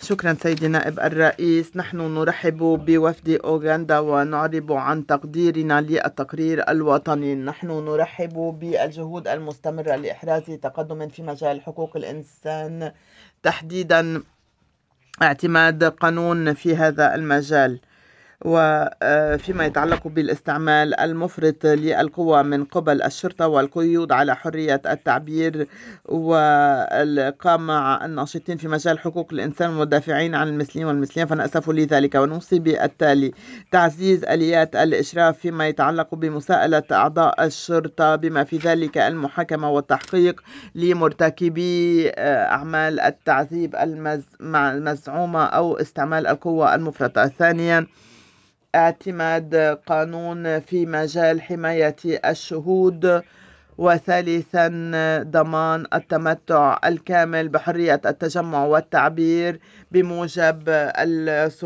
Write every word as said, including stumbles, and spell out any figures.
شكرا سيدي نائب الرئيس. نحن نرحب بوفد أوغندا ونعرب عن تقديرنا للتقرير الوطني. نحن نرحب بالجهود المستمرة لإحراز تقدم في مجال حقوق الإنسان، تحديدا اعتماد قانون في هذا المجال، وفيما يتعلق بالاستعمال المفرط للقوى من قبل الشرطة والقيود على حرية التعبير والقام مع الناشطين في مجال حقوق الإنسان والمدافعين عن المثليين والمثليين، فنأسف لذلك. ونوصي بالتالي تعزيز آليات الإشراف فيما يتعلق بمساءلة أعضاء الشرطة، بما في ذلك المحاكمة والتحقيق لمرتكبي أعمال التعذيب المزعومة أو استعمال القوة المفرطة. ثانيا، اعتماد قانون في مجال حماية الشهود. وثالثا، ضمان التمتع الكامل بحرية التجمع والتعبير بموجب السكان